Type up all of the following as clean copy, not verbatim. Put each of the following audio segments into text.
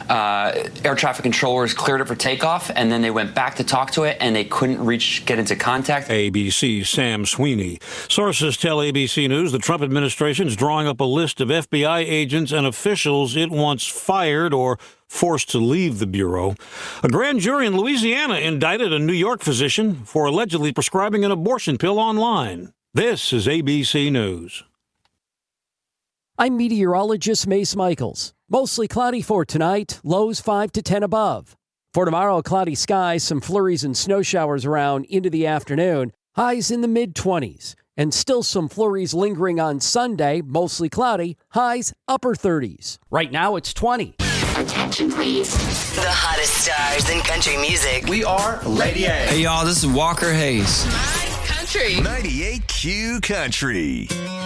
air traffic controllers cleared it for takeoff, and then they went back to talk to it, and they couldn't get into contact. ABC's Sam Sweeney. Sources tell ABC News the Trump administration is drawing up a list of FBI agents and officials it wants fired or forced to leave the Bureau. A grand jury in Louisiana indicted a New York physician for allegedly prescribing an abortion pill online. This is ABC News. I'm meteorologist Mace Michaels. Mostly cloudy for tonight, lows 5 to 10 above. For tomorrow, cloudy skies, some flurries and snow showers around into the afternoon, highs in the mid-20s. And still some flurries lingering on Sunday, mostly cloudy, highs upper 30s. Right now, it's 20. Attention, please. The hottest stars in country music. We are Lady A. Hey, y'all, this is Walker Hayes. My country. 98Q Country.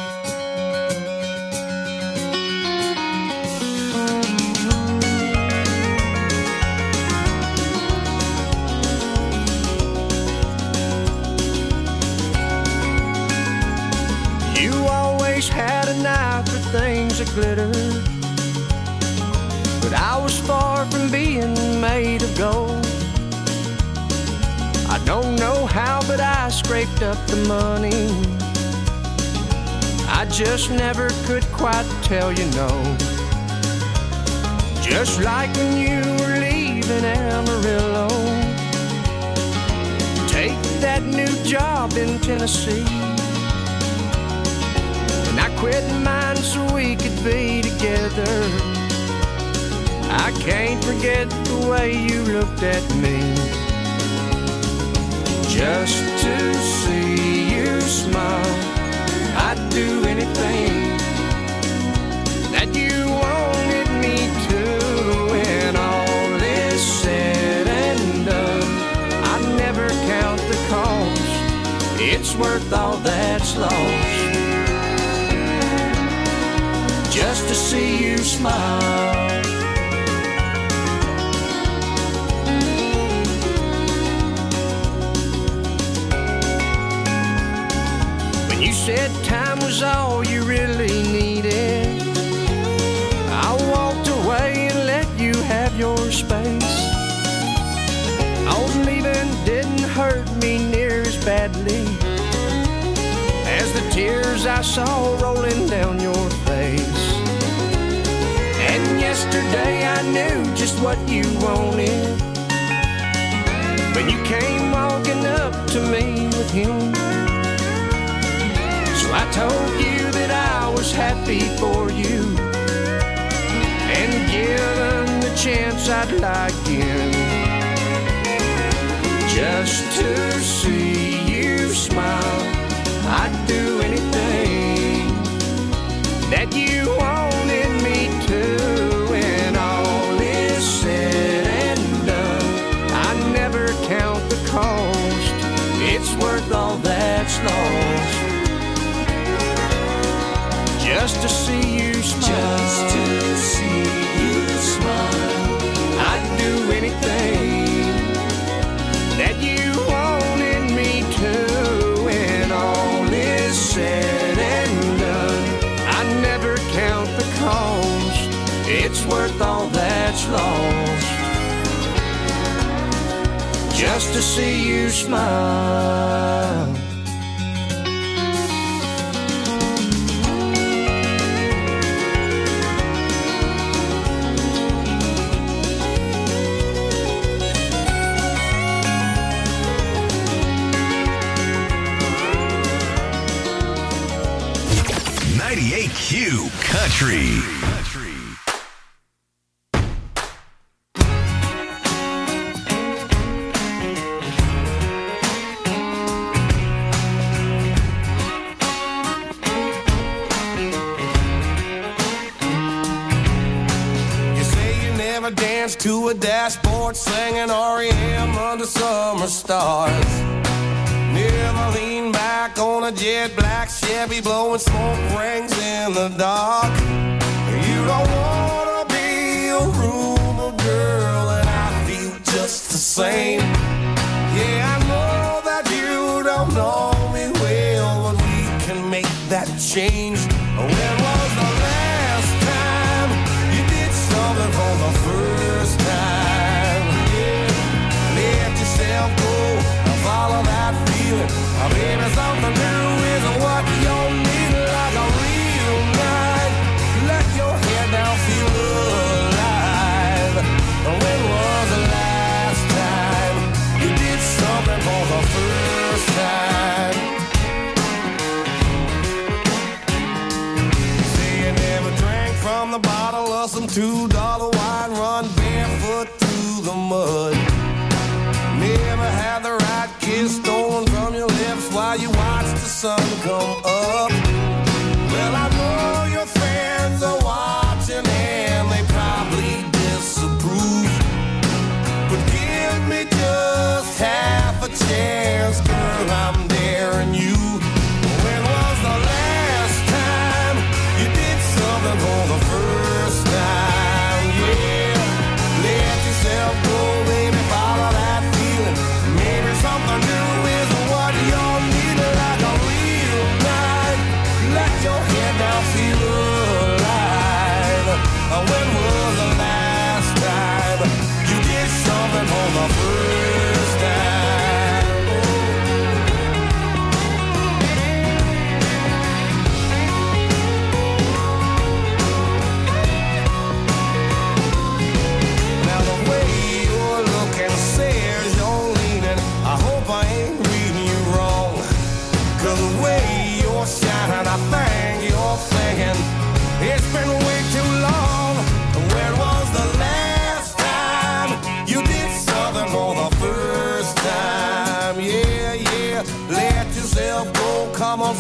You always had an eye for things that glitter, but I was far from being made of gold. I don't know how, but I scraped up the money. I just never could quite tell you no. Just like when you were leaving Amarillo, take that new job in Tennessee. And I quit mine so we could be together. I can't forget the way you looked at me. Just to see you smile, I'd do anything that you wanted me to. When all is said and done, I never count the cost. It's worth all that's lost. Just to see you smile. When you said time was all you really needed, I walked away and let you have your space. Oh, leaving didn't hurt me near as badly as the tears I saw rolling down your face. And yesterday I knew just what you wanted when you came walking up to me with him. So I told you that I was happy for you, and given the chance I'd lie again, just to see you smile. I'd do anything that you wanted me to. When all is said and done, I never count the cost. It's worth all that's lost. Just to see you smile. Just to see you smile. I'd do anything that you wanted me to. When all is said and done, I never count the cost. It's worth all that's lost. Just to see you smile. Q Country. To a dashboard singing REM under summer stars. Never lean back on a jet black Chevy blowing smoke rings in the dark. You don't wanna be a rumor girl, and I feel just the same. Yeah, I know that you don't know me well, but we can make that change. When was the last time you did something for the first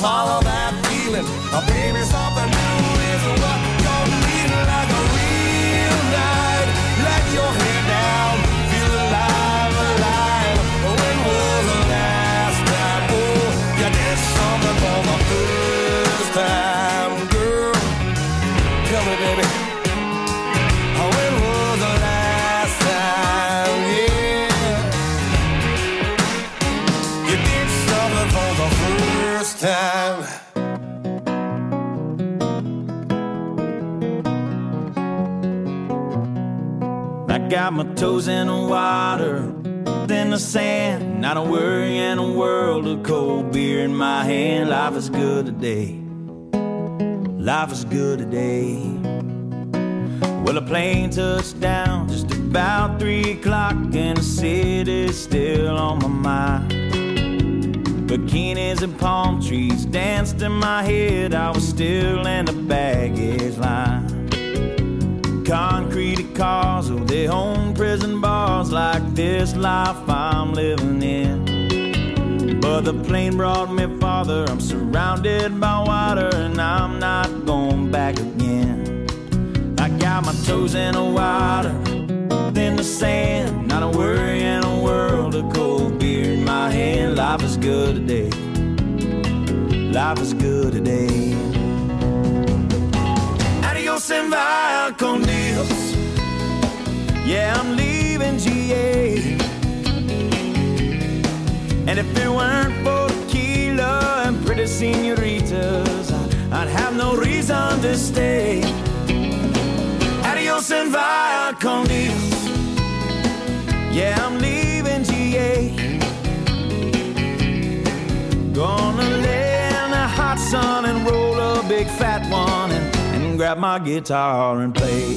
follow that feeling. Baby, something new is what you're needing, like a real night. Let your hair down, feel alive, alive. When was the last time, oh, you did something for the first time, girl? Tell me, baby, when was the last time, yeah, you did something for the first time? I got my toes in the water, in the sand, not a worry in a world of cold beer in my hand. Life is good today. Life is good today. Well, a plane touched down just about 3 o'clock, and the city's still on my mind. Bikinis and palm trees danced in my head. I was still in the baggage line. Concrete cars, oh, they own prison bars, like this life I'm living in. But the plane brought me farther. I'm surrounded by water, and I'm not going back again. I got my toes in the water, in the sand, not a worry in a world of cold beer in my hand. Life is good today. Life is good today. Adios and via con Dios. Yeah, I'm leaving GA. And if it weren't for tequila and pretty senoritas, I'd have no reason to stay. Adios and via con Dios. Yeah, I'm leaving GA. Gonna lay in the hot sun and roll a big fat one and grab my guitar and play.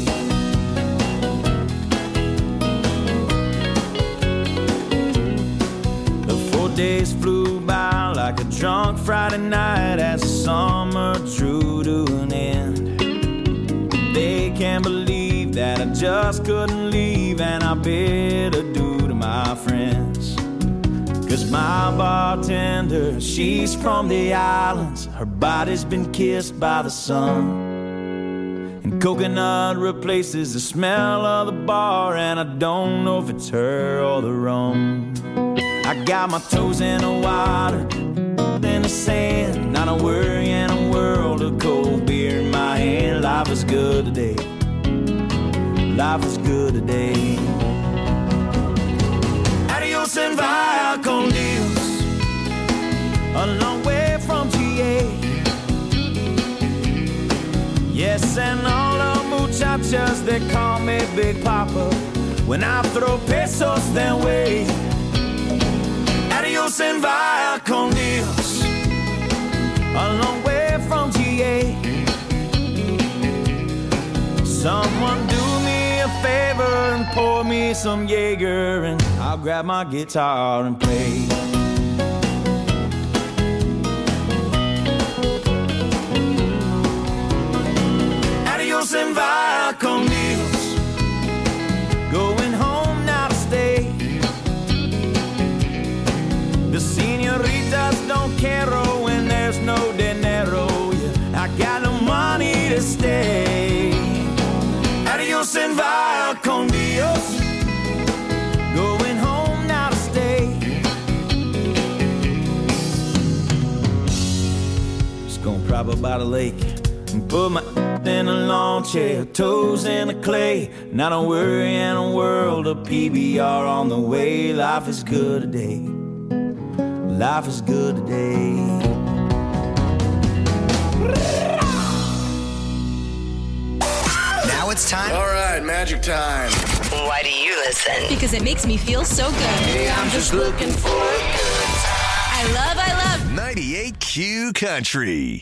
The 4 days flew by like a drunk Friday night as the summer drew to an end. They can't believe that I just couldn't leave, and I bid adieu to my friends. 'Cause my bartender, she's from the islands. Her body's been kissed by the sun. And coconut replaces the smell of the bar, and I don't know if it's her or the rum. I got my toes in the water, in the sand, not a worry in a world of cold beer in my hand. Life is good today. Life is good today. Adios and via con Dios. A long way from GA. Yes, and all the muchachas, they call me Big Papa when I throw pesos their way. Adios and via con Dios. A long way from GA. Someone do me a favor and pour me some Jaeger, and I'll grab my guitar and play. Adios and via con Dios. Going home now to stay. The senoritas don't care when there's no dinero. Yeah, I got no money to stay. Adios and via con Dios. Going home now to stay. Just gonna prop up by the lake and put my in a lawn chair, toes in the clay. Not a worry in a world of PBR on the way. Life is good today. Life is good today. Now it's time. All right, magic time. Why do you listen? Because it makes me feel so good. Hey, I'm just looking for a good time. I love 98Q Country.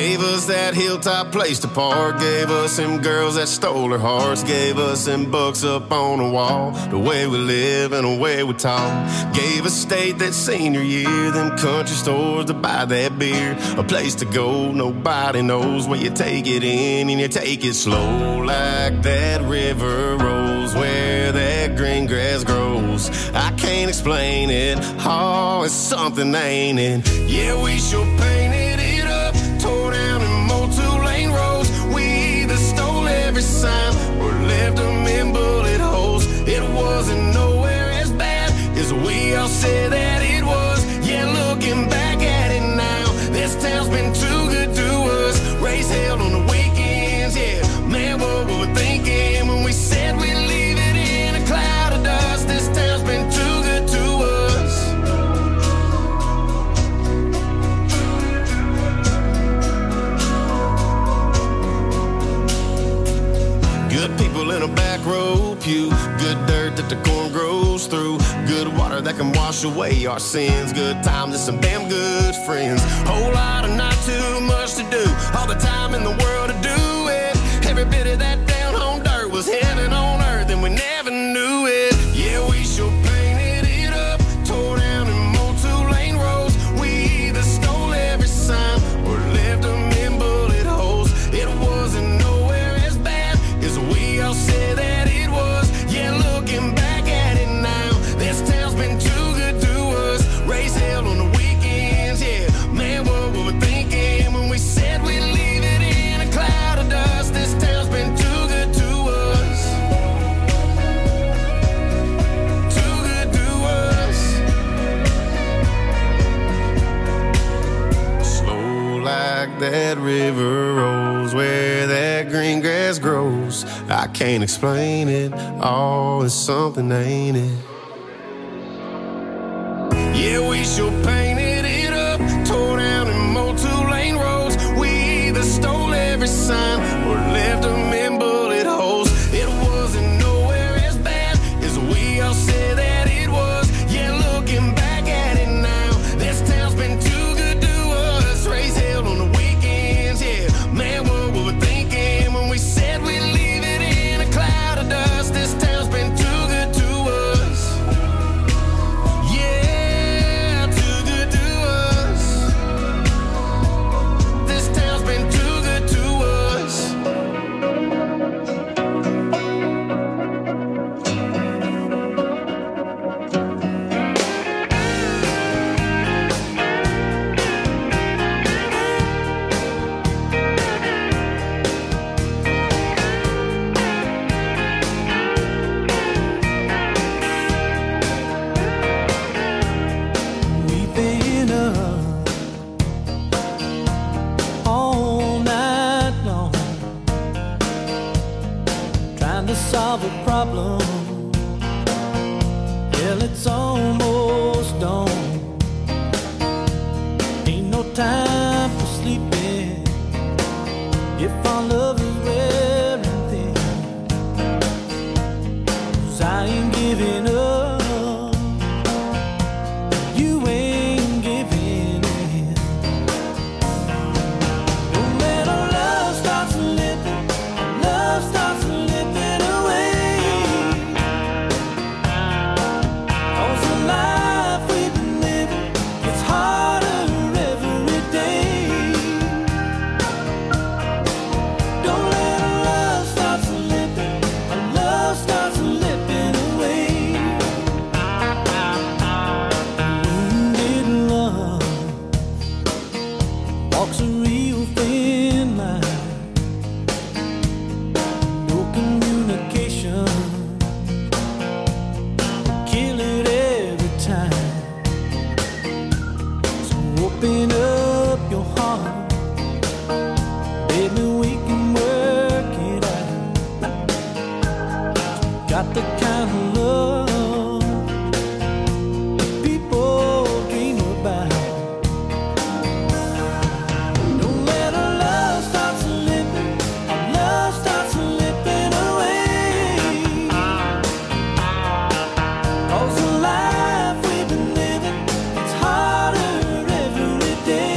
Gave us that hilltop place to park. Gave us them girls that stole our hearts. Gave us them books up on the wall. The way we live and the way we talk. Gave us state that senior year. Them country stores to buy that beer. A place to go, nobody knows. Where you take it in and you take it slow. Like that river rolls where that green grass grows. I can't explain it. Oh, it's something, ain't it? Yeah, we sure painted it up. Tore down and mowed 2-lane roads. We either stole every sign or left them in bullet holes. It wasn't nowhere as bad as we all said that it was. Yeah, looking back at it now, this town's been too good to us. Race held on the weekends, yeah. Man, what were we thinking when we said we'd leave it in a cloud of dust? This town's been too good to us. Good people in a back row pew. Good dirt that the corn grows through. Good water that can wash away our sins. Good times and some damn good friends. Whole lot of not too much to do. All the time in the world to do it. Every bit of that down home dirt was heaven on earth and we never knew it. Yeah, we sure painted it up. Tore down and mowed 2-lane roads. We either stole every sign or left them in bullet holes. It wasn't nowhere as bad as we all said that it was. Yeah, looking back at it now, this town's been too good to us. Race held on the weekends, yeah. Man, what were we thinking when we said we'd leave it in a cloud of dust? This town's been too good to us. Too good to us. Slow like that river rolls where that green grass grows. I can't explain it. Oh, it's something, ain't it? Yeah, we sure painted it up. Tore down and mowed 2-lane roads. We either stole every sign or left them in bullet holes. It wasn't nowhere as bad as we all said that it was. Yeah, looking back at it now, this town's been too good to us. Race held on the weekends, yeah. Man, what were we thinking when we said we'd leave it in a cloud of dust? This town's been too good to us. Yeah, too good to us. This town's been too good to us. We've been up all night long, trying to solve a problem. Hell, it's almost dawn. Ain't no time for sleeping if our love is wearing thin. 'Cause I ain't giving up. You ain't giving in. When our love starts slipping, our love starts slipping away. 'Cause the life we've been living gets harder every day. Don't let our love start slipping, our love starts slipping away. Wounded love walks a real thin line. No communication, kill it every time. So open up your heart, baby, we can work it out. Got the kind of love people dream about. Don't let our love start slipping, our love starts slipping away. 'Cause the life we've been living, it's harder every day.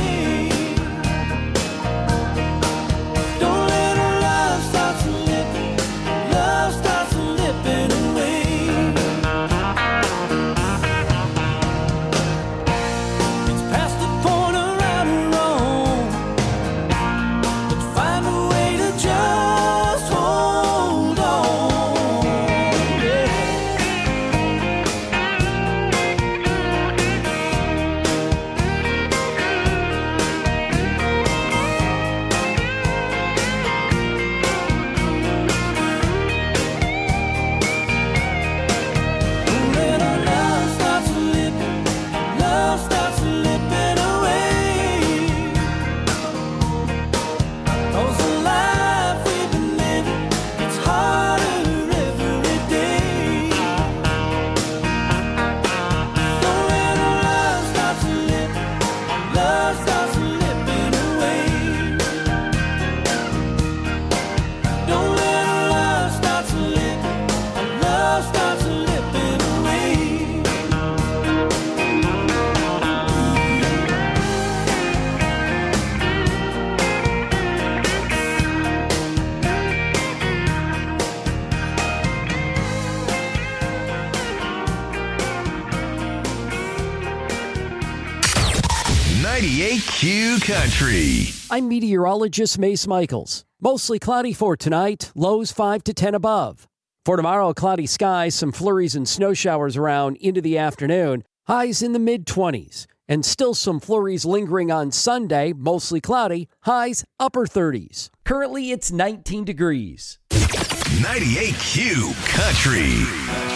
98Q Country. I'm meteorologist Mace Michaels. Mostly cloudy for tonight, lows 5 to 10 above. For tomorrow, cloudy skies, some flurries and snow showers around into the afternoon, highs in the mid-20s. And still some flurries lingering on Sunday, mostly cloudy, highs upper 30s. Currently, it's 19 degrees. 98Q Country.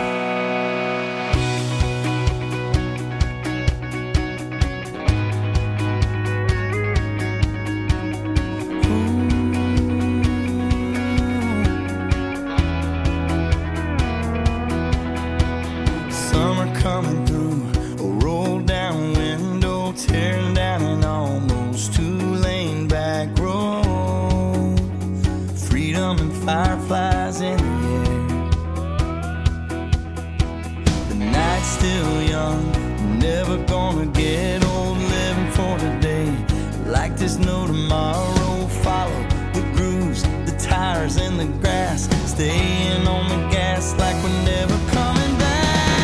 Coming through a roll down window, tearing down an almost two-lane back road. Freedom and fireflies in the air. The night's still young, never gonna get old. Living for today, like there's no tomorrow. Follow the grooves, the tires in the grass, staying on the gas like we're never coming back.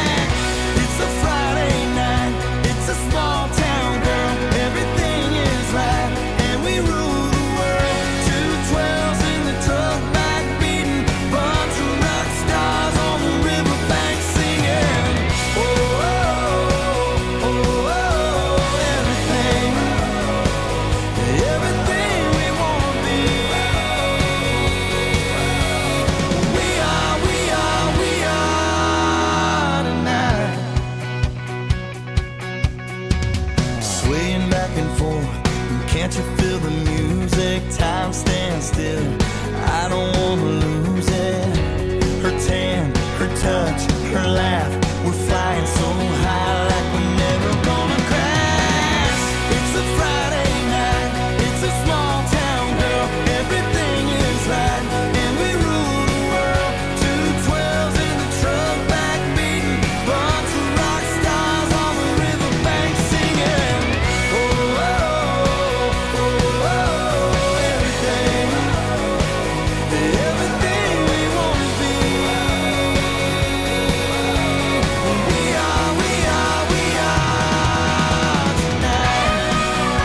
Friday night, it's a small town, girl, everything is right, and we rule the world. 212s in the truck back beating, bunch of rock stars on the riverbank singing. Oh, oh, oh, oh, everything we want to be. We are tonight. Swaying back and forth, can't you feel the music? Time stands still, I don't wanna lose it. Her tan, her touch, her laugh, we're flying so high like we're never gonna crash. It's a Friday night, it's a small town, girl, everything is right, and we rule the world. 212s in the truck back beating, bunch of rock stars on the riverbank singing. Everything we want to be. We are tonight.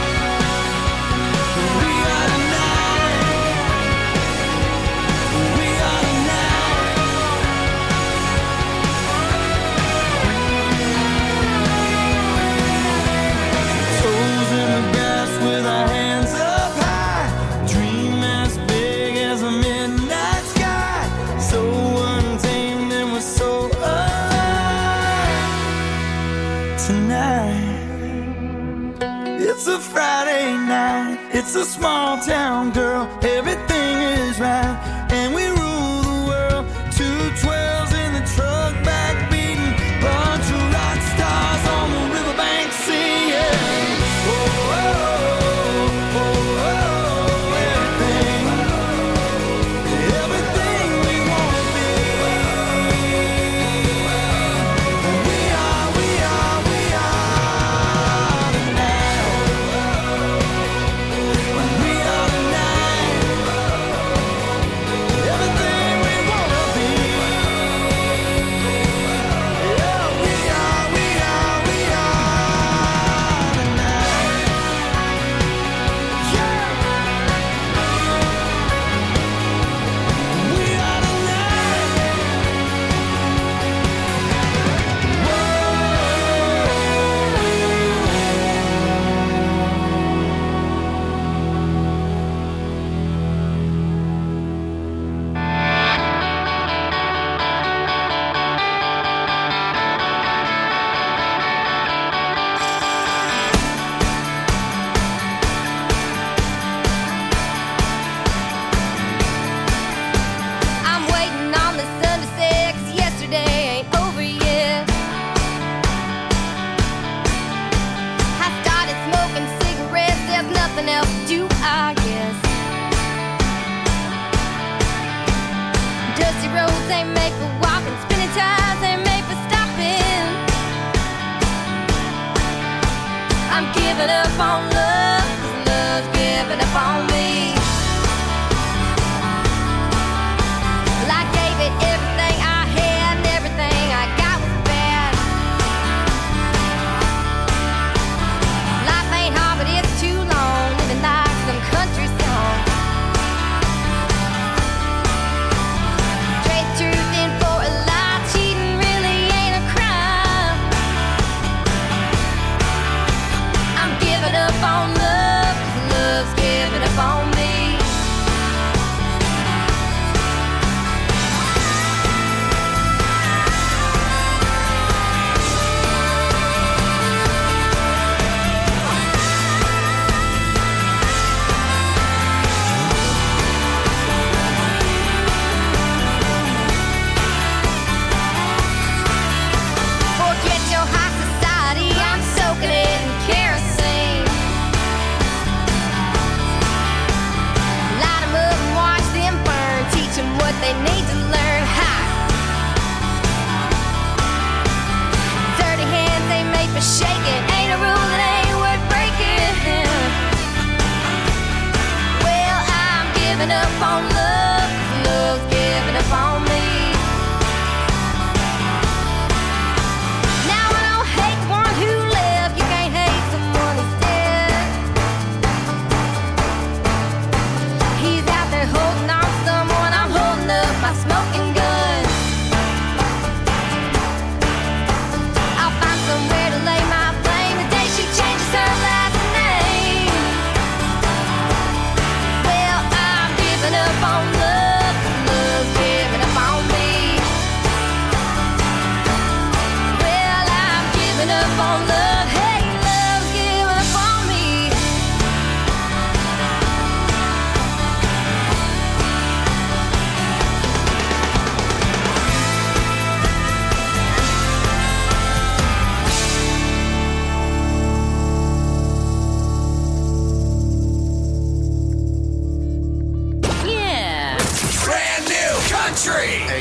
We are tonight. We are tonight. Toes in the grass with our hands up high. Dream as big as a midnight sky. So untamed and we're so alive. Tonight, it's a Friday night. It's a small town, girl. Everything is right, and we rule the world. 212s in the truck back beating, bunch of rock stars on the riverbank singing. Oh, oh, oh, oh, oh, everything we want to be. We are tonight. We are tonight. Everything we want to be. Yeah, we are tonight. Yeah. We are I'm waiting on the sun to set, 'cause yesterday ain't over yet. I started smoking cigarettes, there's nothing else to do, I guess. Dusty roads ain't made for walking, spinning tires ain't made for stopping. I'm giving up on love, 'cause love's giving up on me. Well, I gave it everything I had, and everything I got was bad. Life ain't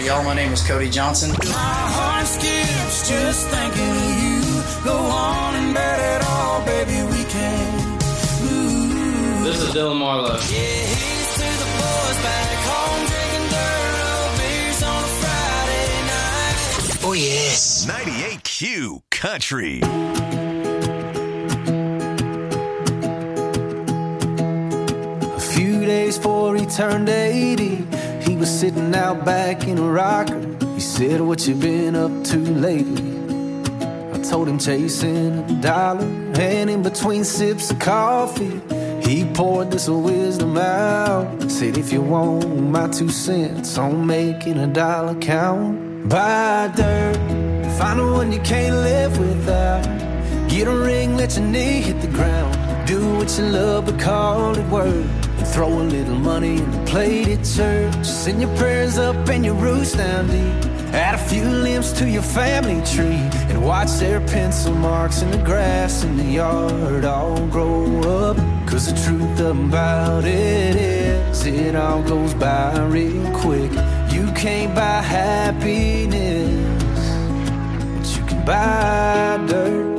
y'all. My name is Cody Johnson. My heart skips just thinking of you. Go on and bet it all, baby, we can. Ooh. This is Dylan Marlowe. Yeah, here's to the boys back home drinking dirt road beers on a Friday night. Oh, yes. 98Q Country. A few days before he turned 80, he was sitting out back in a rocker. He said, what you been up to lately? I told him chasing a dollar, and in between sips of coffee, he poured this wisdom out. Said, if you want my 2 cents on making a dollar count, buy dirt, find the one you can't live without. Get a ring, let your knee hit the ground. Do what you love, but call it work. And throw a little money in the plate at church. Send your prayers up and your roots down deep. Add a few limbs to your family tree. And watch their pencil marks in the grass in the yard all grow up. Cause the truth about it is, it all goes by real quick. You can't buy happiness, but you can buy dirt.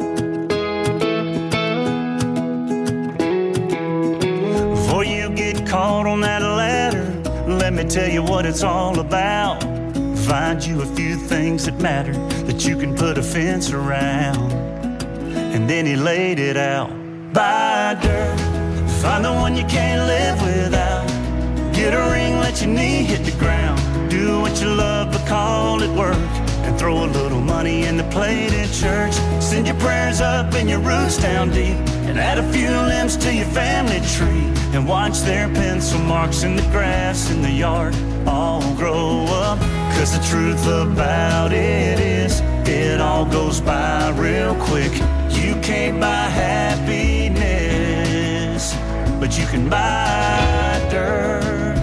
Before you get caught on that ladder, let me tell you what it's all about. Find you a few things that matter, that you can put a fence around. And then he laid it out. Buy dirt, find the one you can't live without. Get a ring, let your knee hit the ground. Do what you love, but call it work. And throw a little money in the plate at church. Send your prayers up and your roots down deep. And add a few limbs to your family tree. And watch their pencil marks in the grass in the yard all grow up. Cause the truth about it is, it all goes by real quick. You can't buy happiness, but you can buy dirt.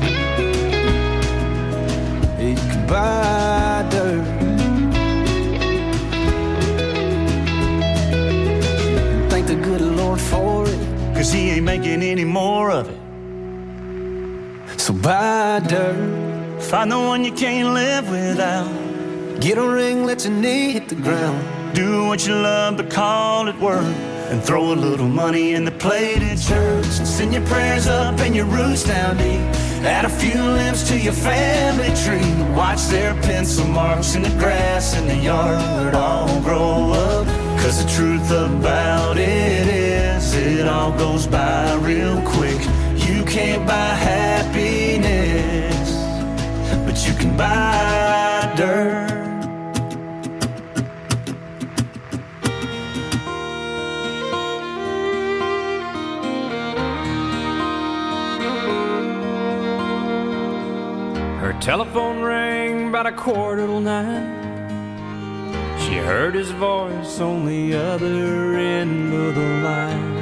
You can buy dirt. And thank the good Lord for it, cause he ain't making any more of it. So buy dirt. Find the one you can't live without. Get a ring, let your knee hit the ground. Do what you love, but call it work. And throw a little money in the plate at church. And send your prayers up and your roots down deep. Add a few limbs to your family tree. Watch their pencil marks in the grass in the yard all grow up. Cause the truth about it is, it all goes by real quick. You can't buy happiness, but you can buy dirt. Her telephone rang about 9:15. She heard his voice on the other end of the line.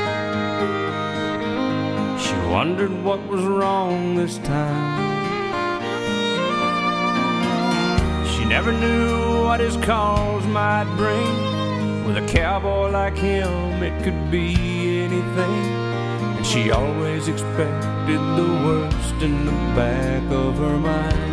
She wondered what was wrong this time. She never knew what his calls might bring. With a cowboy like him, it could be anything. And she always expected the worst in the back of her mind.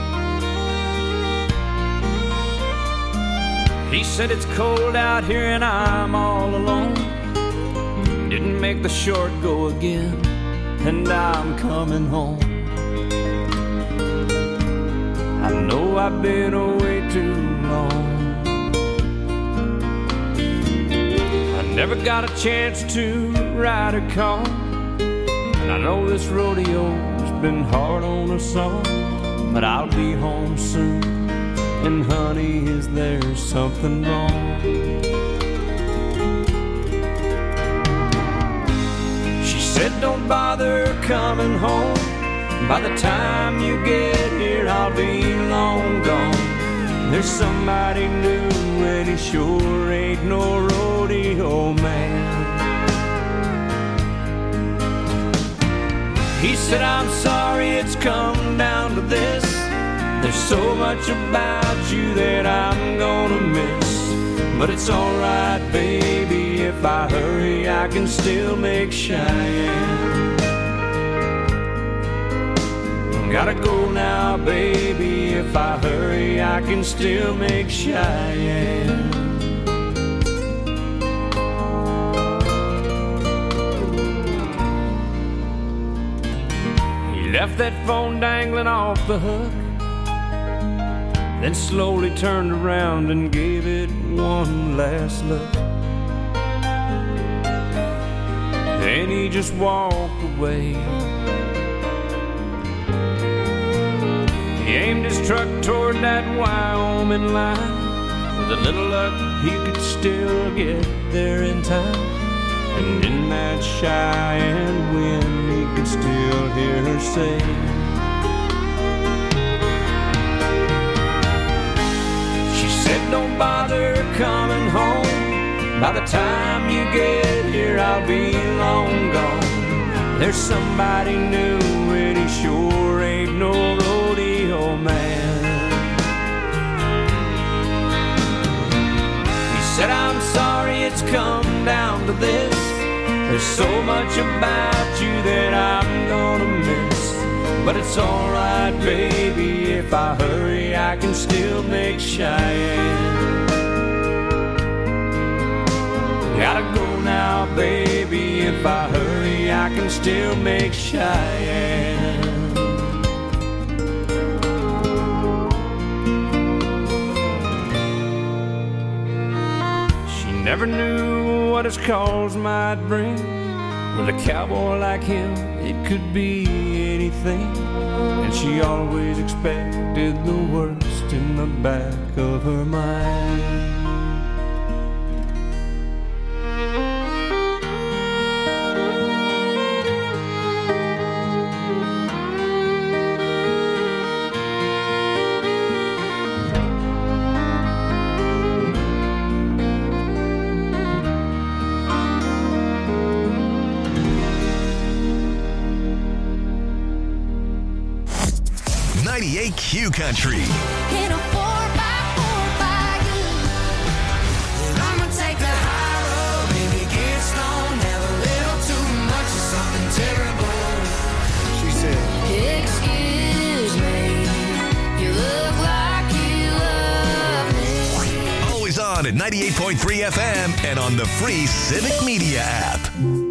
He said it's cold out here and I'm all alone. Didn't make the short go again, and I'm coming home. I know I've been away too long. I never got a chance to ride a car, and I know this rodeo's been hard on us all. But I'll be home soon, and honey, is there something wrong? She said don't bother coming home. By the time you get here, I'll be long gone. There's somebody new, and he sure ain't no rodeo man. He said, I'm sorry it's come down to this. There's so much about you that I'm gonna miss. But it's alright, baby, if I hurry, I can still make Cheyenne. Gotta go now, baby. If I hurry, I can still make Cheyenne. He left that phone dangling off the hook, then slowly turned around and gave it one last look. Then he just walked away. He aimed his truck toward that Wyoming line. With a little luck, he could still get there in time. And in that Cheyenne wind, he could still hear her say, she said, don't bother coming home. By the time you get here, I'll be long gone. There's somebody new, and he sure ain't no rodeo man. He said, I'm sorry it's come down to this. There's so much about you that I'm gonna miss. But it's alright, baby, if I hurry, I can still make Cheyenne. Gotta go now, baby, if I hurry, I can still make Cheyenne. She never knew what his calls might bring. With a cowboy like him, it could be anything. And she always expected the worst in the back of her mind. Q Country. In a 4x4 Bayou, and I'ma take the high road. Baby, get stoned, have a little too much of something terrible. She said, excuse me, you look like you love me. Always on at 98.3 FM and on the free Civic Media app.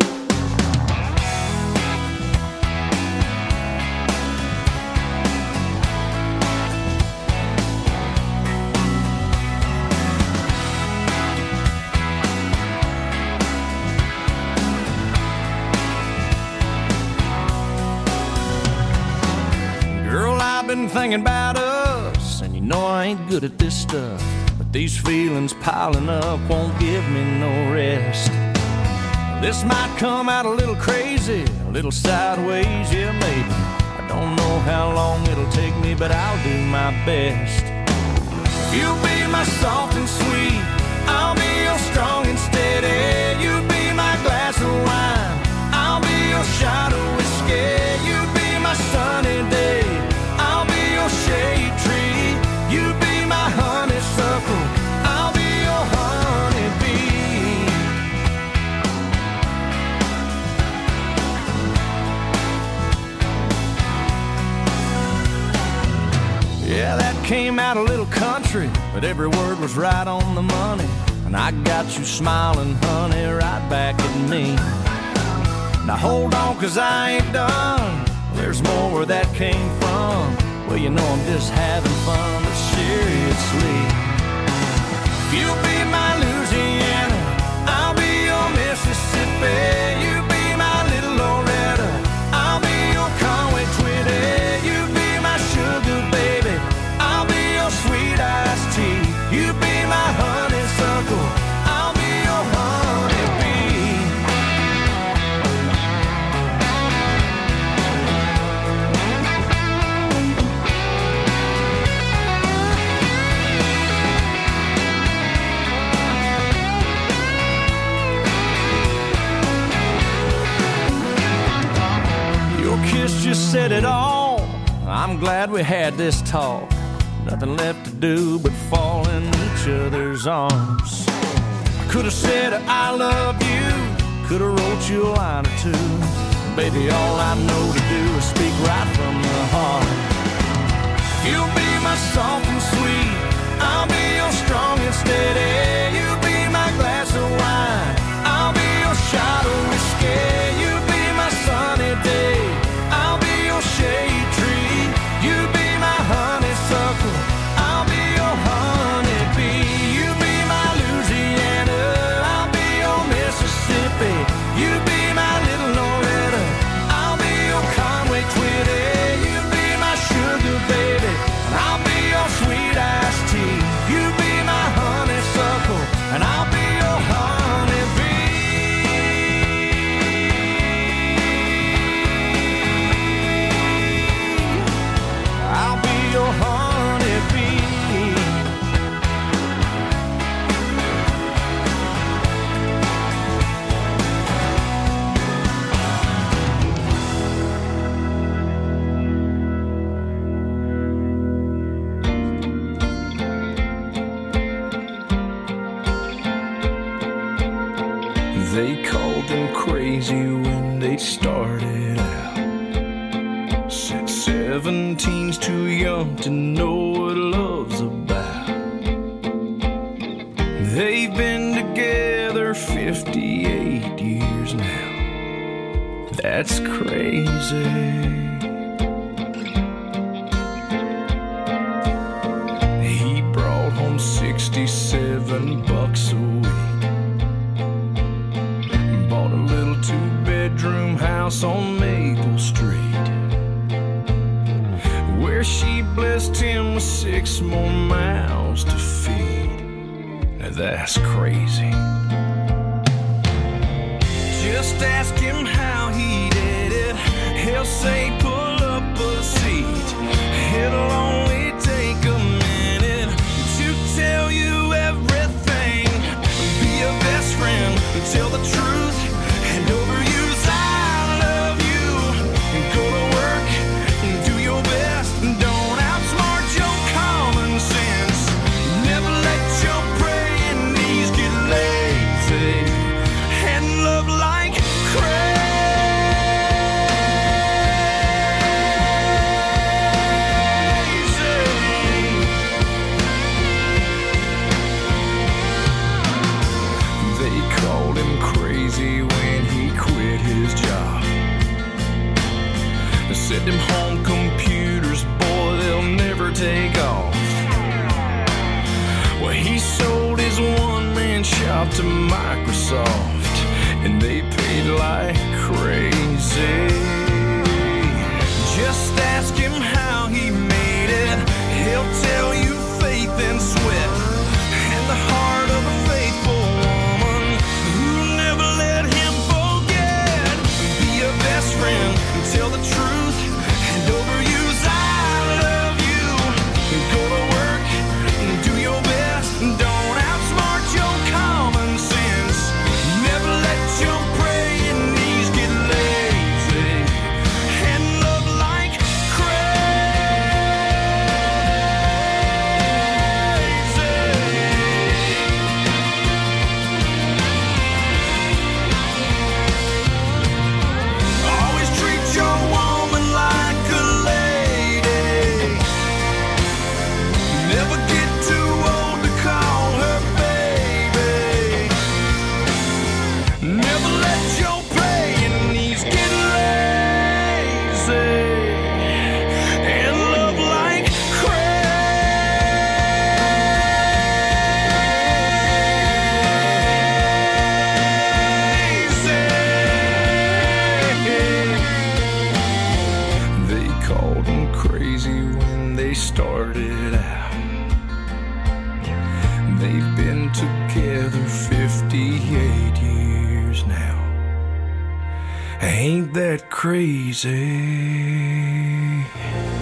Been thinking about us, and you know I ain't good at this stuff, but these feelings piling up won't give me no rest. This might come out a little crazy, a little sideways, yeah maybe. I don't know how long it'll take me, but I'll do my best. You'll be my soft and sweet, I'll be your strong and steady. You be my glass of wine, I'll be your shot of whiskey. You be my sunny day, I'll be your shade tree. You be my honeysuckle, I'll be your honeybee. Yeah, that came out a little country, but every word was right on the money. And I got you smiling, honey, right back at me. Now hold on, 'cause I ain't done. There's more where that came from. Well, you know I'm just having fun, but seriously. You'll be my Louisiana, I'll be your Mississippi. You be my little Loretta, I'll be your Conway Twitty. You be my sugar baby, I'll be your sweet iced tea. You be my honeysuckle, I'll be your honeybee. Kiss just said it all. I'm glad we had this talk. Nothing left to do but fall in each other's arms. I could have said I love you, could have wrote you a line or two, baby, all I know to do is speak right from the heart. You'll be my soft and sweet, I'll be your strong and steady. You'll be my glass of wine, I'll be your shot of whiskey. You'll be my sunny day, I'll be your shade tree. You'll be my honeysuckle, I'll be your honeybee. You'll be my Louisiana, I'll be your Mississippi. You'll be my little Loretta, I'll be your Conway Twitty. You'll be my sugar baby, and I'll be your sweet iced tea. You'll be my honeysuckle, and I'll be your honeybee. I'll be your honeybee. They called them crazy when they started out. Said 17's too young to know what love's about. They've been together 58 years now. That's crazy. He brought home $67 a week. Bought a little 2-bedroom house on Maple Street, where she blessed him with 6 more mouths to feed. Now that's crazy. Just ask him how he did it. He'll say pull up a seat. It'll only take a minute to tell you everything. Be a best friend, tell the truth, and overuse I love you. Go to work, do your best, don't outsmart your common sense. Never let your praying knees get lazy, and love like crazy. They called him crazy when he quit his job. They said them home computers, boy, they'll never take off. Well, he sold his one-man shop to Microsoft, and they paid like crazy. Just ask him how he made it. He'll tell you faith and sweat, and the heart of a faithful woman who never let him forget. Be a best friend, tell the truth, and overuse I love you. Go to work, do your best, don't outsmart your common sense. Never let your praying knees get lazy, and love like always treat your woman like a lady. Never get too old to call her baby. Never let your praying knees get lazy, and love like crazy. They called him crazy when they started out. They've been together 58 years now. Ain't that crazy?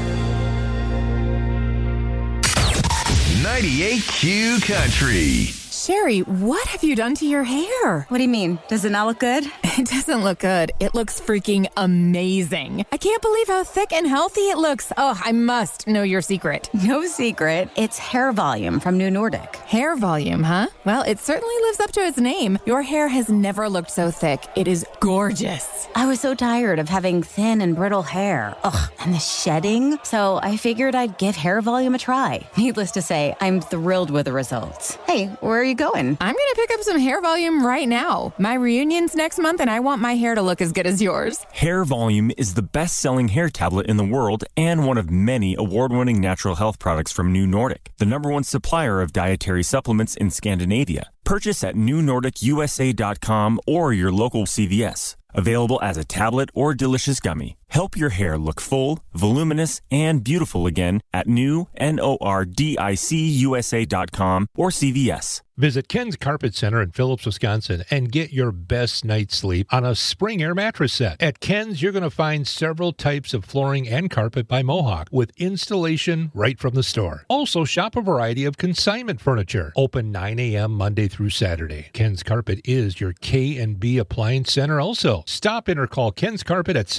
98Q Country. Sherry, what have you done to your hair? What do you mean? Does it not look good? It doesn't look good. It looks freaking amazing. I can't believe how thick and healthy it looks. Oh, I must know your secret. No secret. It's Hair Volume from New Nordic. Hair Volume, huh? Well, it certainly lives up to its name. Your hair has never looked so thick. It is gorgeous. I was so tired of having thin and brittle hair. Ugh, and the shedding. So I figured I'd give Hair Volume a try. Needless to say, I'm thrilled with the results. Hey, where are you going? I'm going to pick up some Hair Volume right now. My reunion's next month, and I want my hair to look as good as yours. Hair Volume is the best-selling hair tablet in the world and one of many award-winning natural health products from New Nordic, the #1 supplier of dietary supplements in Scandinavia. Purchase at newnordicusa.com or your local CVS. Available as a tablet or delicious gummy. Help your hair look full, voluminous, and beautiful again at newnordicusa.com or CVS. Visit Ken's Carpet Center in Phillips, Wisconsin, and get your best night's sleep on a Spring Air mattress set. At Ken's, you're going to find several types of flooring and carpet by Mohawk with installation right from the store. Also, shop a variety of consignment furniture. Open 9 a.m. Monday through Saturday. Ken's Carpet is your K&B appliance center also. Stop in or call Ken's Carpet at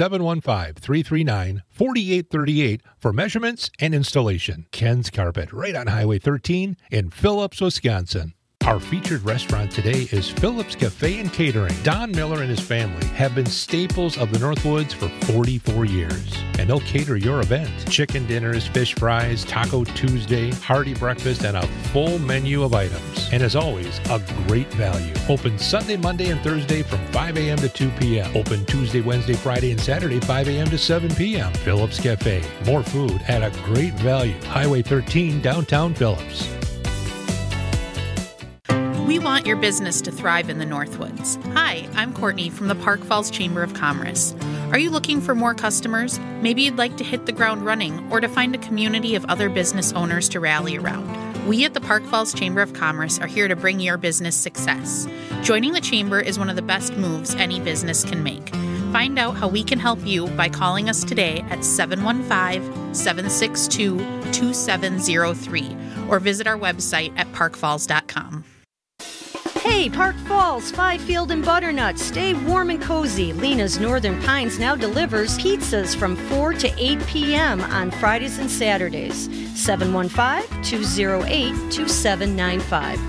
715-339-4838 for measurements and installation. Ken's Carpet, right on Highway 13 in Phillips, Wisconsin. Our featured restaurant today is Phillips Cafe and Catering. Don Miller and his family have been staples of the Northwoods for 44 years, and they'll cater your event. Chicken dinners, fish fries, Taco Tuesday, hearty breakfast, and a full menu of items. And as always, a great value. Open Sunday, Monday, and Thursday from 5 a.m. to 2 p.m. Open Tuesday, Wednesday, Friday, and Saturday, 5 a.m. to 7 p.m. Phillips Cafe. More food at a great value. Highway 13, downtown Phillips. We want your business to thrive in the Northwoods. Hi, I'm Courtney from the Park Falls Chamber of Commerce. Are you looking for more customers? Maybe you'd like to hit the ground running or to find a community of other business owners to rally around. We at the Park Falls Chamber of Commerce are here to bring your business success. Joining the Chamber is one of the best moves any business can make. Find out how we can help you by calling us today at 715-762-2703 or visit our website at parkfalls.com. Hey, Park Falls, Fifield and Butternut, stay warm and cozy. Lena's Northern Pines now delivers pizzas from 4 to 8 p.m. on Fridays and Saturdays. 715-208-2795.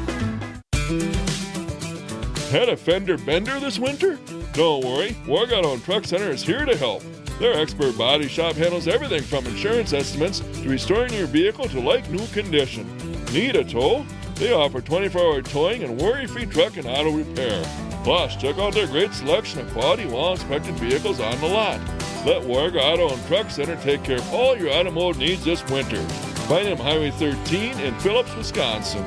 Had a fender bender this winter? Don't worry, Warg Auto and Truck Center is here to help. Their expert body shop handles everything from insurance estimates to restoring your vehicle to like-new condition. Need a tow? They offer 24-hour towing and worry-free truck and auto repair. Plus, check out their great selection of quality, well-inspected vehicles on the lot. Let Warg Auto and Truck Center take care of all your automotive needs this winter. Find them Highway 13 in Phillips, Wisconsin.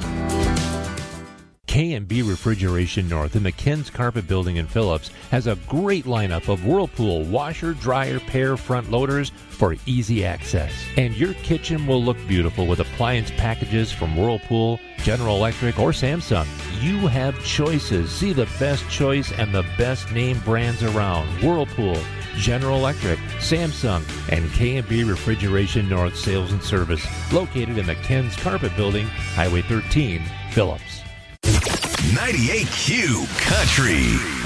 K&B Refrigeration North in the Ken's Carpet Building in Phillips has a great lineup of Whirlpool washer, dryer, pair front loaders for easy access. And your kitchen will look beautiful with appliance packages from Whirlpool, General Electric, or Samsung. You have choices. See the best choice and the best name brands around. Whirlpool, General Electric, Samsung, and K&B Refrigeration North Sales and Service, located in the Ken's Carpet Building, Highway 13, Phillips. 98Q Country.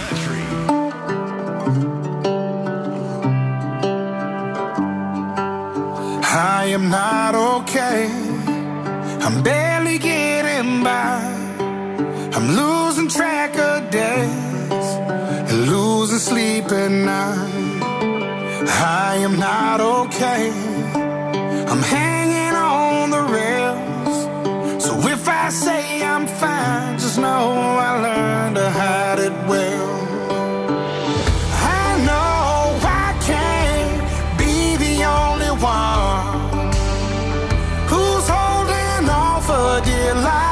I am not okay. I'm barely getting by. I'm losing track of days and losing sleep at night. I am not okay. I'm hanging on the rails. So if I say I'm fine, just know I learned to hide it well. I know I can't be the only one who's holding on for dear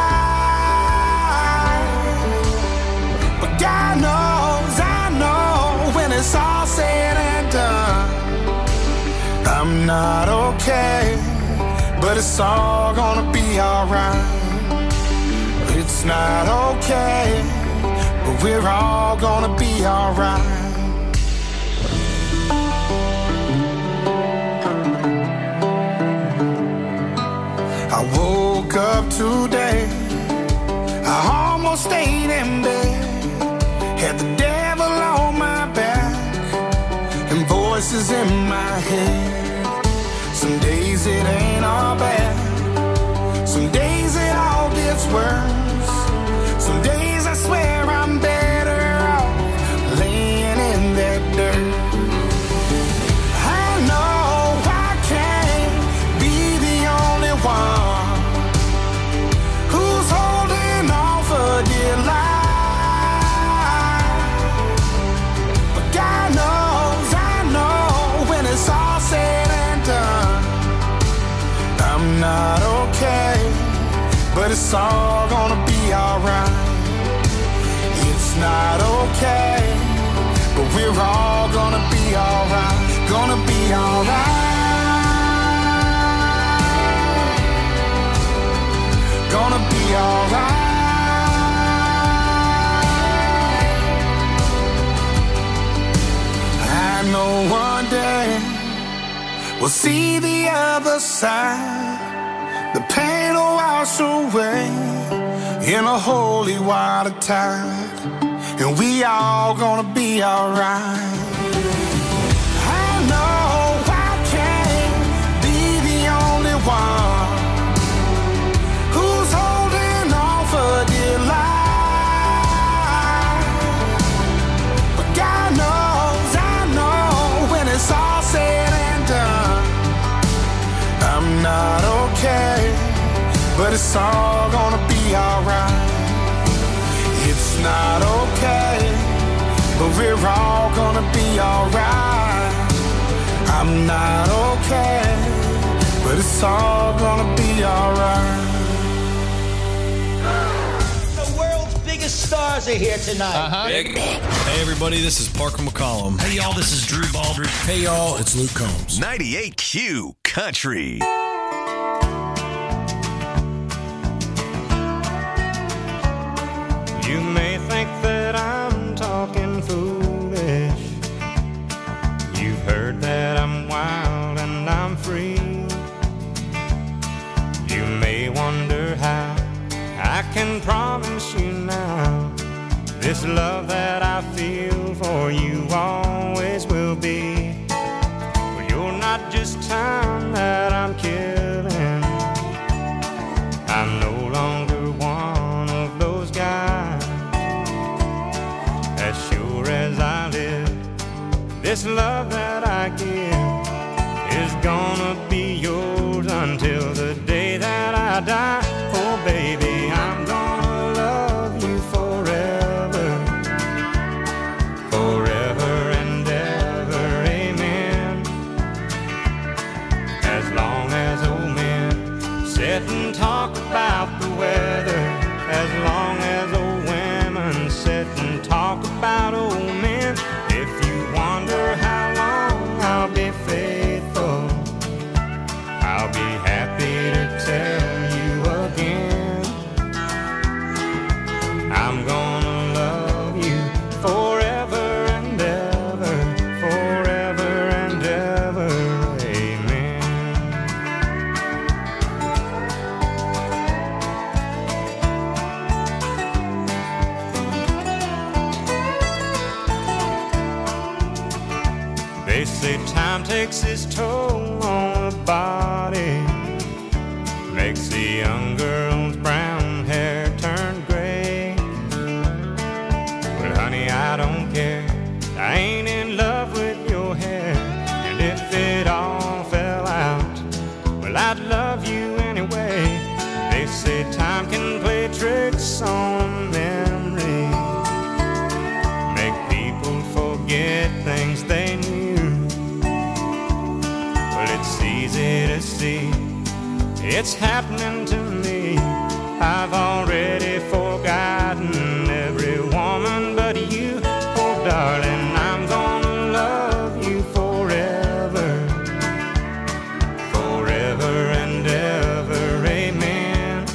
life. But God knows, I know when it's all said and done, I'm not okay, but it's all gonna be alright. It's not okay, but we're all gonna be alright. I woke up today, I almost almost stayed in bed. Had the devil on my back and voices in my head. Some days it ain't all bad. Some days it all gets worse. Some days I swear I'm better off laying in that dirt. I know I can't be the only one who's holding on for dear life. But God knows, I know when it's all said and done, I'm not okay, but it's all gonna be alright. It's not okay, but we're all gonna be alright. Gonna be alright. Gonna be alright. I know one day we'll see the other side. The pain will wash away in a holy water tide, and we all gonna be alright. I know I can't be the only one who's holding on for dear life. But God knows, I know when it's all said and done, I'm not okay, but it's all gonna be alright. It's not okay, but we're all gonna be alright. I'm not okay, but it's all gonna be alright. The world's biggest stars are here tonight. Big. Hey, everybody, this is Parker McCollum. Hey, y'all, this is Drew Baldridge. Hey, y'all, it's Luke Combs. 98Q Country. You may think that I'm talking foolish. You've heard that I'm wild and I'm free. You may wonder how I can promise you now this love that I feel for you always will be. Well, you're not just time that I'm killing. I'm no longer one of those guys. As sure as I live, this love that I give is gonna be yours until the day that I die. Oh baby, I'm gonna love you forever, forever and ever, amen. As long as old men sit and talk about the weather, as long as old women sit and talk about old men. If you wonder how long I'll be faithful, I'll be happy to tell you again. I'm gonna love you forever and ever, forever and ever, amen. They say time takes its toll on the body, makes the young girl's brown hair turn gray. But honey, I don't care, I ain't in love with your hair. And if it all fell out, well, I'd love you anyway. They say time can play tricks on memory, make people forget things they knew. Well, it's easy to see, it's happening to me. I've already forgotten every woman but you. Oh, darling, I'm gonna love you forever, forever and ever, amen.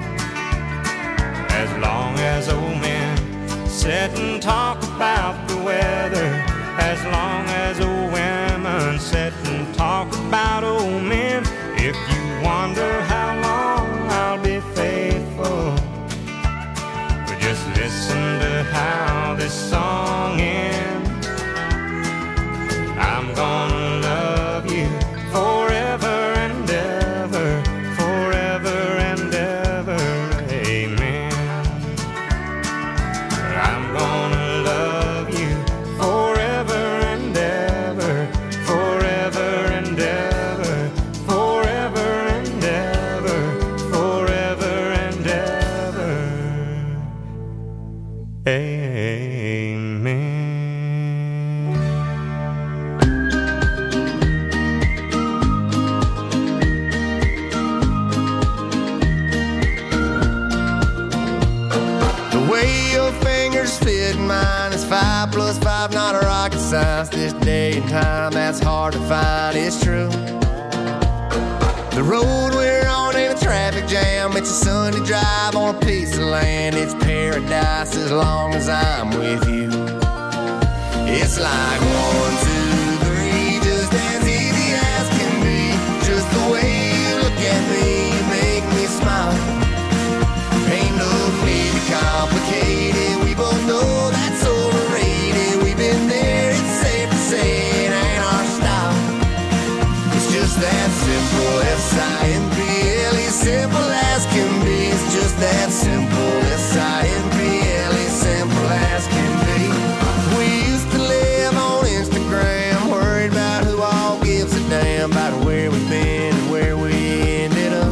As long as old men sit and talk about the weather, as long as old women sit and talk about old men. If you wonder how long I'll be faithful, well, just rocket science this day and time. That's hard to find, it's true. The road we're on ain't a traffic jam. It's a Sunday drive on a piece of land. It's paradise as long as I'm with you. It's like 1, 2, 3, just as easy as can be. Just the way you look at me, you make me smile. Ain't no need to complicate it. We both know that's overrated. We've been there, it's safe to say it ain't our style. It's just that simple, S-I-M-P-L-E, simple as can be. It's just that simple, S-I-M-P-L-E, simple as can be. We used to live on Instagram, worried about who all gives a damn about where we've been and where we ended up.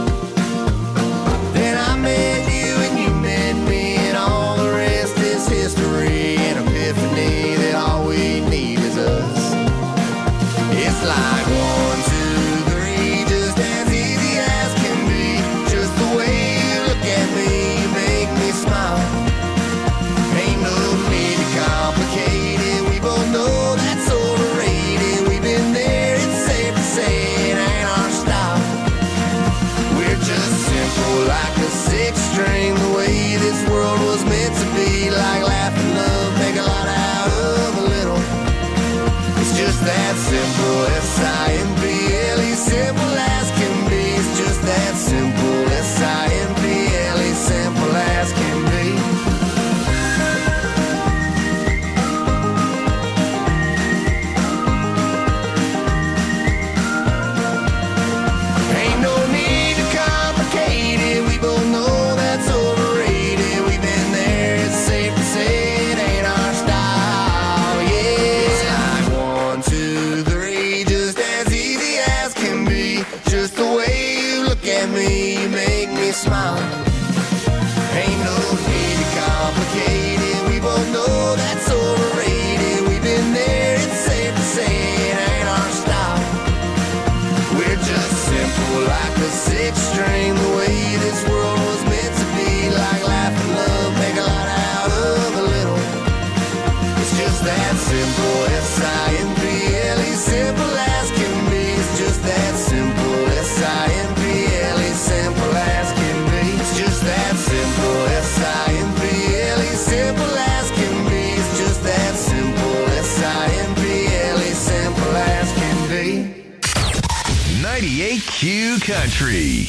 Then I met you and you met me, and all the rest is history. An epiphany that all we need is us. It's like 1, 2, 3, just as easy as can be. Just the way you look at me, you make me smile. Ain't no need to complicate it. We both know that's overrated. We've been there, it's safe to say it ain't our style. We're just simple like a sixth string, the way this world was meant to be. Like laugh and love, make a lot out of a little. It's just that simple, S-I-M-P-L-E, simple as can be. It's just that simple, S-I-M-P-L-E, simple as can be. Ain't no need to complicate it. We both know that's overrated. We've been there, it's safe to say it ain't our style. Yeah, it's like 1, 2, 3, just as easy as can be. Just the way you look at me, you make me smile. Ain't no need to complicate it. We both know that's overrated. We've been there, it's safe to say it ain't our style. We're just simple like a sixth string, the way this world was meant to be. Like laugh and love, make a lot out of a little. It's just that simple, S-I-M-P-L-E, simple as can be. It's just that simple, S-I-M-P-L-E, simple as can be. It's just that simple, S-I-M-P-L-E, simple as can be. It's just that simple, S-I-M-P-L-E, simple as can be. 98Q Country.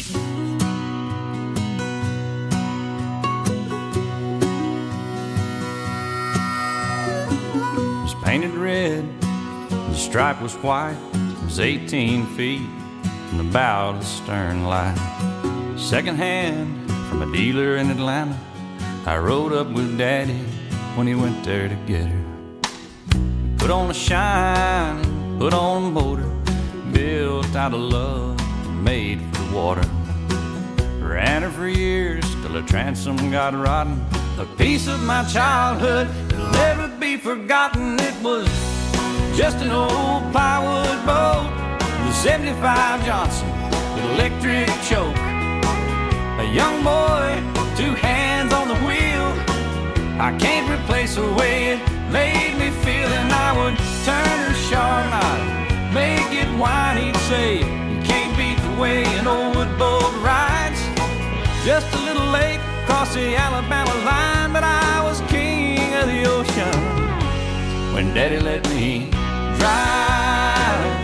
It was painted red, the stripe was white. It was 18 feet from the bow to the stern light. Second hand from a dealer in Atlanta. I rode up with Daddy when he went there to get her. Put on a shine, put on a motor, built out of love and made for the water. Ran her for years till the transom got rotten. A piece of my childhood that'll never be forgotten. It was just an old plywood boat, the 75 Johnson with electric choke. A young boy, 2 hands on the wheel. I can't replace the way it made me feel. And I would turn her sharp, I'd make it whine. He'd say, you can't beat the way an old wood boat rides. Just a little late across the Alabama line, but I was king of the ocean when Daddy let me drive.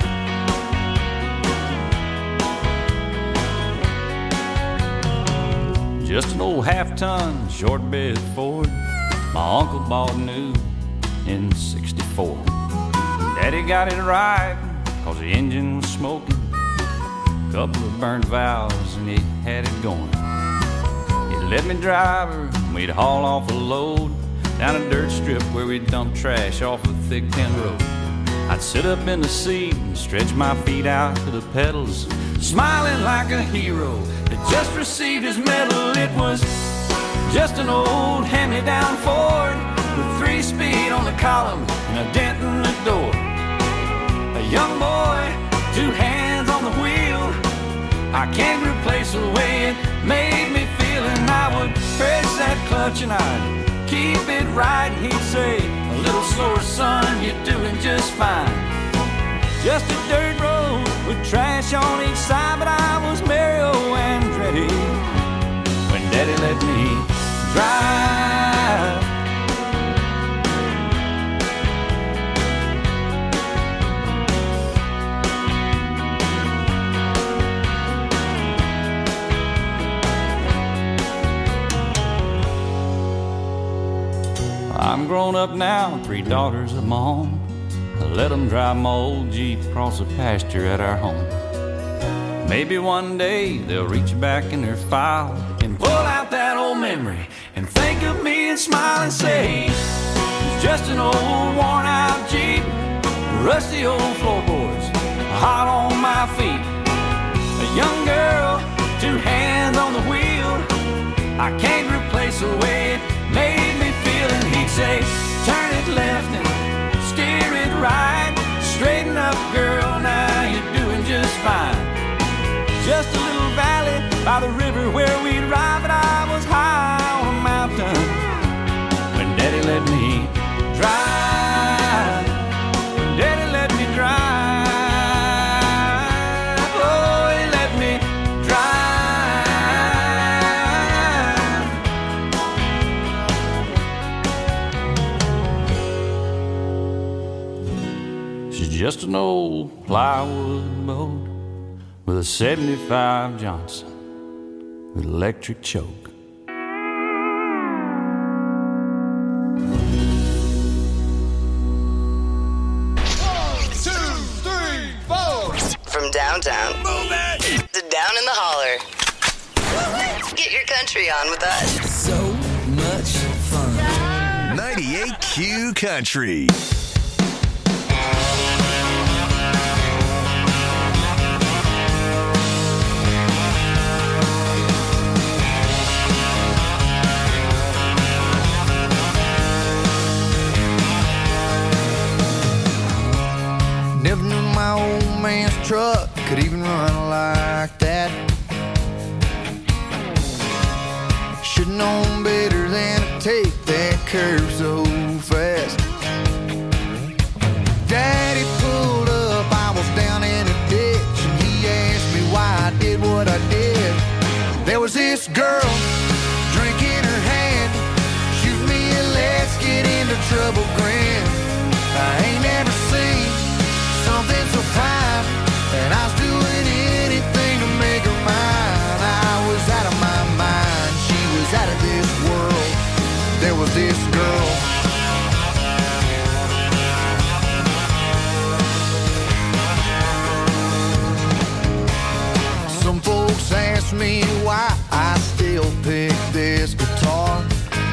Just an old half-ton short bed Ford my uncle bought new in '64. Daddy got it right, cause the engine was smoking. Couple of burnt valves and he had it going. He'd let me drive her and we'd haul off a load down a dirt strip where we'd dump trash off a thick tin road. I'd sit up in the seat and stretch my feet out to the pedals, smiling like a hero that just received his medal. It was just an old hand-me-down Ford with 3-speed on the column and a dent in the door. A young boy, 2 hands on the wheel. I can't replace the way it made me feel. And I would press that clutch and I'd keep it right. And he'd say, a little slower, son, you're doing just fine. Just a dirt road with trash on each side, but I was Mario Andretti when Daddy let me drive. I'm grown up now, 3 daughters of my own. I let them drive my old Jeep across the pasture at our home. Maybe one day they'll reach back in their file and pull out that old memory and think of me and smile and say, it's just an old worn out Jeep, rusty old floorboards, hot on my feet. A young girl, 2 hands on the wheel, I can't replace the way it made me feel. And he'd say, turn it left and steer it right, straighten up, girl, now you're doing just fine. Just a little valley by the river where we'd ride, but I was high on a mountain when Daddy let me drive. When Daddy let me drive. Oh, he let me drive. She's just an old plywood boat with a 75 Johnson with electric choke. From downtown to down in the holler. Get your country on with us. So much fun. 98Q Country. Never knew my old man's truck could even run like that. Should've known better than to take that curve so fast. Daddy pulled up, I was down in a ditch, and he asked me why I did what I did. There was this girl, drink in her hand, shoot me a let's get into trouble grin. I ain't never seen something so fine, and I was doing anything to make her mine. I was out of my mind, she was out of this world. There was this girl. Some folks ask me why I still pick this guitar.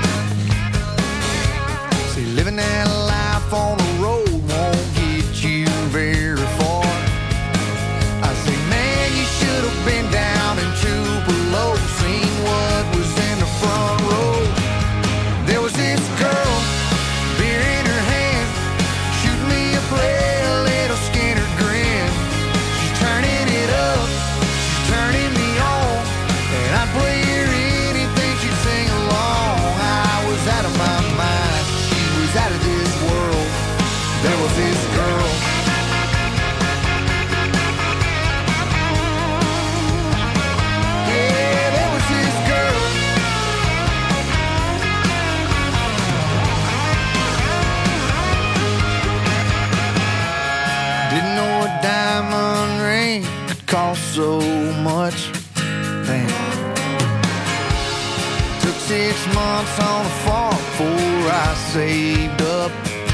See, living that life on the road won't get you very far. I say, man, you should have been down in Tupelo, seen what was in the front row. There was this girl, beer in her hand, shoot me a play, a little Skinner grin. She's turning it up, she's turning me on, and I'd play her anything, she'd sing along. I was out of my mind, she was out of this world. There was this girl. Yeah, there was this girl. Didn't know a diamond ring could cost so much. Damn. Took 6 months on a farm before I saved up.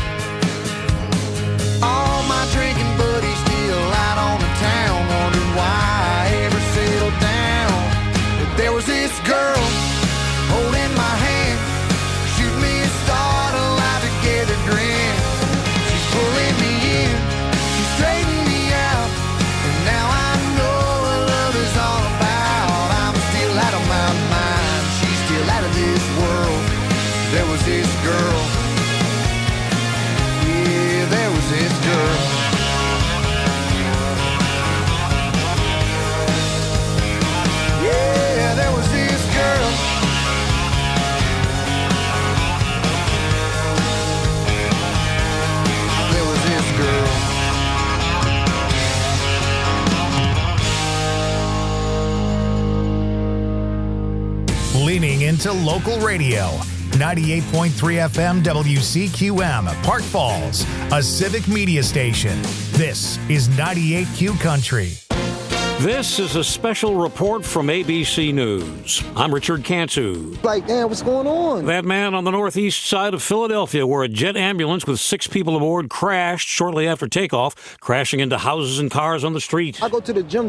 All my drinking buddies still out on the town, wondering why I ever settled down. But there was this girl holding my hand, shoot me a start, a lie together grin. She's pulling me in, she's straightening me out, and now I know what love is all about. I'm still out of my mind, she's still out of this world. There was this girl. into local radio. 98.3 FM WCQM, Park Falls, a civic media station. This is 98Q Country. This is a special report from ABC News. I'm Richard Cantu. Like, damn, what's going on? That man on the northeast side of Philadelphia, where a jet ambulance with 6 people aboard crashed shortly after takeoff, crashing into houses and cars on the street. I go to the gym